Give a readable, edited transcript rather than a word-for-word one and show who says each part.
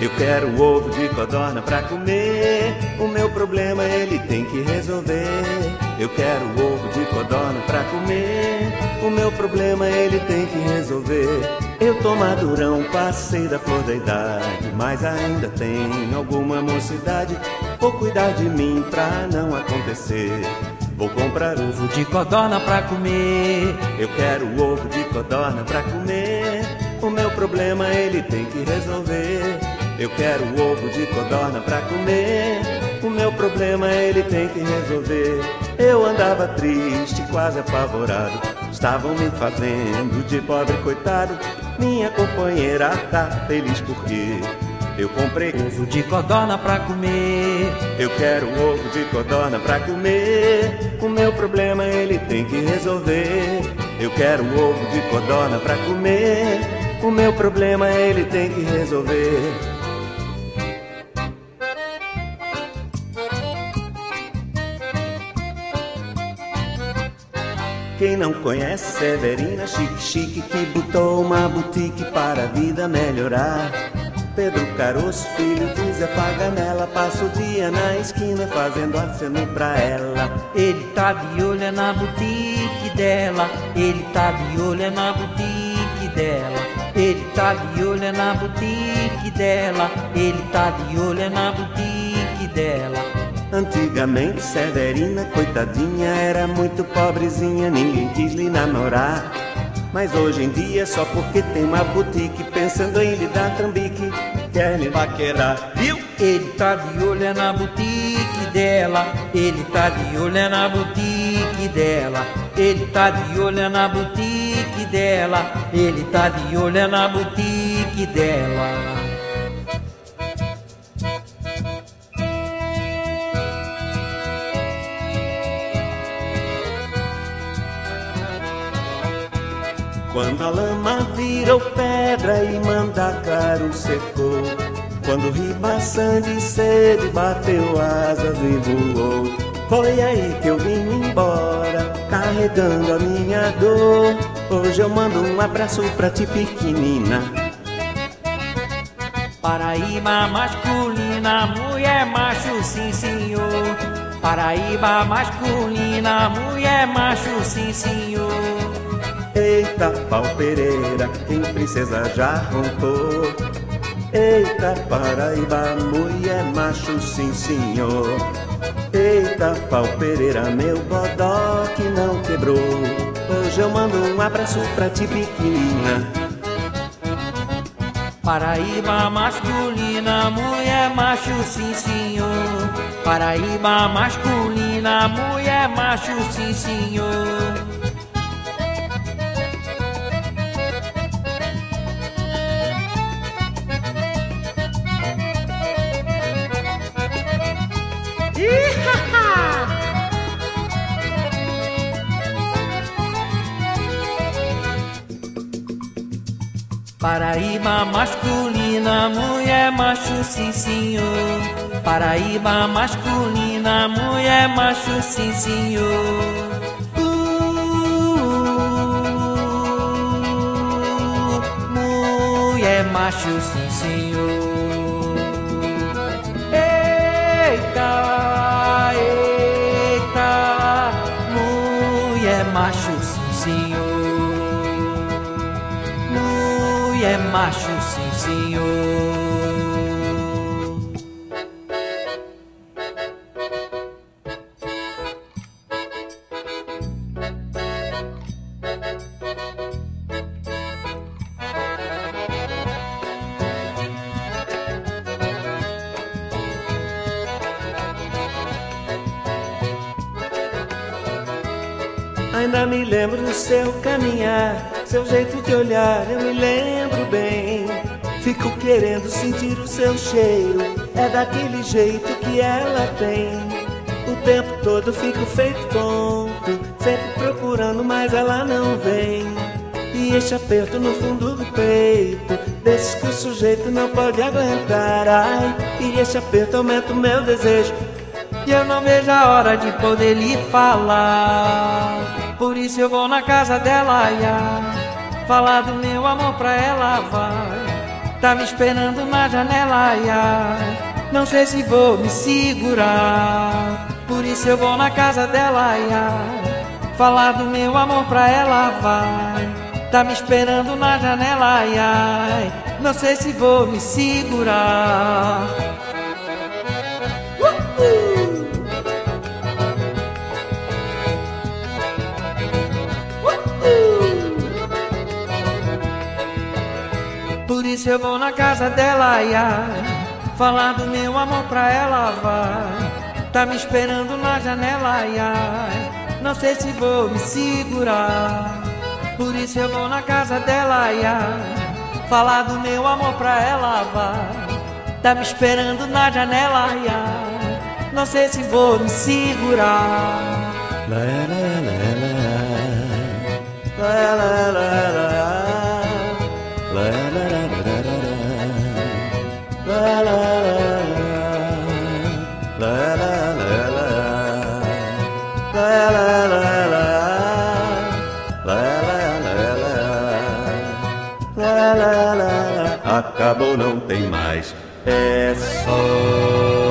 Speaker 1: Eu quero ovo de codorna pra comer. O meu problema ele tem que resolver. Eu quero ovo de codorna pra comer. O meu problema ele tem que resolver. Eu tô madurão, passei da flor da idade, mas ainda tenho alguma mocidade. Vou cuidar de mim pra não acontecer. Vou comprar ovo de codorna pra comer. Eu quero ovo de codorna pra comer. O meu problema ele tem que resolver. Eu quero ovo de codorna pra comer. O meu problema ele tem que resolver. Eu andava triste, quase apavorado. Estavam me fazendo de pobre coitado. Minha companheira tá feliz porque eu comprei ovo de codorna pra comer. Eu quero ovo de codorna pra comer. O meu problema ele tem que resolver. Eu quero ovo de codorna pra comer. O meu problema ele tem que resolver. Quem não conhece Severina Chique Chique, que botou uma boutique para a vida melhorar. Pedro Caroço, filho de Zé Paganella, passa o dia na esquina fazendo aceno pra ela.
Speaker 2: Ele tá de olho na boutique dela. Ele tá de olho na boutique dela. Ele tá de olho na boutique dela. Ele tá de olho na boutique dela.
Speaker 1: Antigamente Severina, coitadinha, era muito pobrezinha, ninguém quis lhe namorar. Mas hoje em dia, só porque tem uma boutique, pensando em lhe dar trambique, quer lhe paquerar, viu?
Speaker 2: Ele tá de olho na boutique dela. Ele tá de olho na boutique dela. Ele tá de olho na boutique dela. Ele tá de olho na boutique dela.
Speaker 1: Quando a lama virou pedra e Mandacaru secou, quando o ribação de sede bateu asas e voou, foi aí que eu vim embora, carregando a minha dor. Hoje eu mando um abraço pra ti, pequenina.
Speaker 2: Paraíba masculina, mulher macho, sim senhor. Paraíba masculina, mulher macho, sim senhor.
Speaker 1: Eita, pau Pereira, quem princesa já roncou. Eita, Paraíba, mulher macho, sim senhor. Eita, pau Pereira, meu bodó que não quebrou. Hoje eu mando um abraço pra ti, pequenina.
Speaker 2: Paraíba masculina, mulher macho, sim senhor. Paraíba masculina, mulher macho, sim senhor. Paraíba masculina, mulher macho, sim senhor. Paraíba masculina, mulher macho, sim senhor. Mulher macho, sim senhor. Eita, eita, mulher macho, sim senhor. Mulher macho, sim senhor.
Speaker 1: Ainda me lembro do seu caminhar, seu jeito de olhar, eu me lembro bem. Fico querendo sentir o seu cheiro, é daquele jeito que ela tem. O tempo todo fico feito tonto, sempre procurando, mas ela não vem. E esse aperto no fundo do peito, desses que o sujeito não pode aguentar. Ai, e esse aperto aumenta o meu desejo,
Speaker 2: e eu não vejo a hora de poder lhe falar. Por isso eu vou na casa dela, ia falar do meu amor pra ela, vai. tá me esperando na janela, ai, ai. Não sei se vou me segurar, por isso eu vou na casa dela, ai, ai. Falar do meu amor pra ela, vai. Tá me esperando na janela, ai, ai. Não sei se vou me segurar. Por isso eu vou na casa dela, ai, ai. Falar do meu amor pra ela, vai. Tá me esperando na janela, ai, ai. Não sei se vou me segurar, por isso eu vou na casa dela, ai, ai. Falar do meu amor pra ela, vai. Tá me esperando na janela, ai, ai. Não sei se vou me segurar.
Speaker 1: La la la la, la la la la, la la la la la, la la acabou, não tem mais, é só